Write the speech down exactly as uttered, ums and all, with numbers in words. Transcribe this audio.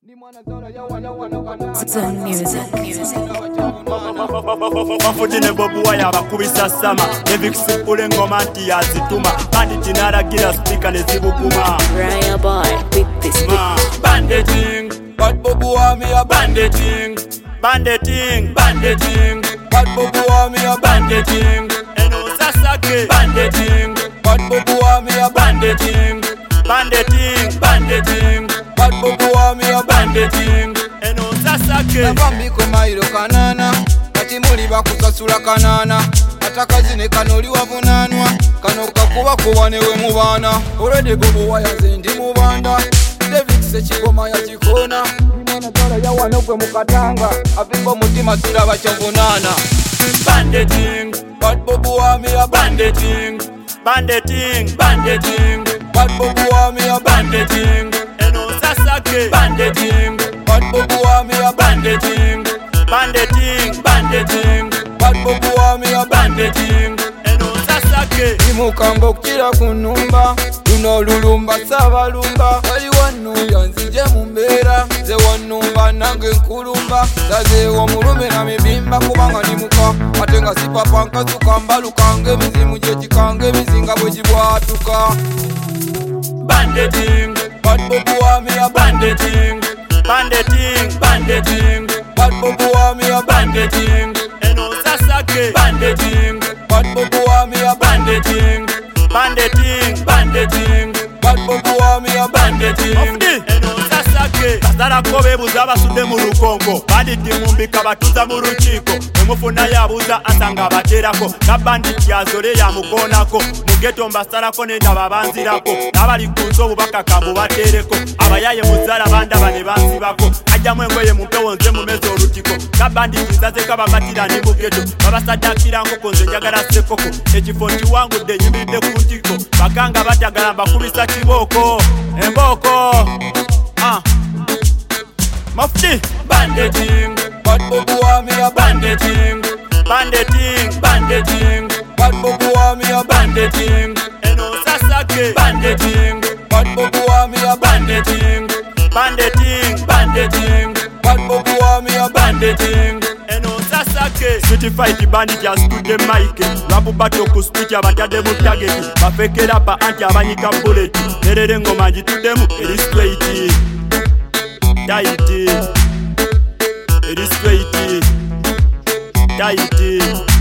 Zone music. Bafutine bobu waya bakubisa sama Nevix pule ngoma nti yazituma Bandit naragira speaker nezibuguma Raya boy with this beat. Banditing Bad bobu wa me a banditing Banditing Banditing Bad bobu wa me a banditing Eno sasake Banditing Bad bobu wa me a banditing Banditing Banditing Bad bobu wa me a banditing Eno sasake Nabambi kumairo kanana Kati muli bakusasula kanana Atakazi ne kanoli wavunanwa Kano kakuba kuwanewe mubana Already bobu wa ya zendi mubanda David sechigoma ya chikona Imana tala ya wanokwe mukatanga Afipo mutima sila bachavunana Banditing Bad bobu wa me a banditing Banditing Banditing Bad bobu wa me a banditing Eno sasake Banditing Bad bobu wa me a banditing Banditing Banditing Bad bobu wa me a banditing Eno sasake Imukamba okukira kunumba Luno lulumba sabalumba Wali wanuya nzije mumbeera Ze wanumba nange nkulumba Zazeewo mulume na mibimba kubanga nimuka Ate nga si papa nkasuka mbalukange emizimu gye kikange emizinga bwe gibwatuka Banditing Bad bobu wa me a banditing Banditing Banditing Bad bobu wa me a banditing Eno sasake Banditing Bad bobu wa me a banditing Banditing Banditing Bad bobu wa me a banditing Eno sasake Kasara kobe buza basude mu lukongo Banditi mumbika batuza mu rukiiko Emufuna yabuza asanga baterako Na banditi yazole ya mukonako Mugeto mbasarako nenda babanzirako Nabali kunzo bubaka kambu batereko Abayaye muzala banda bane bansibako Ajja mwengweye mumpewo nze mumeze olutiko Na banditi zaze kabamatira ni mugeto Babasadakira nkoko nze njagala sekoko Ekifo nkiwangudde nyimiridde ku ntiko Bakanga batagala mbakubisa kiboko Emboko Ah Mufti Banditing Bad bobu wa me a banditing Banditing Banditing Bad bobu wa me a banditing Eno sasake Banditing Bad bobu wa me a banditing Banditing Banditing Bad bobu wa me a banditing Eno sasake City fight bandit ya stude mic Rapu bato ku speech abatade mu target Bafekera pa anti abanyika bullet Nerere ngoma njitudemu eri straight Tighty, it is straight, tighty.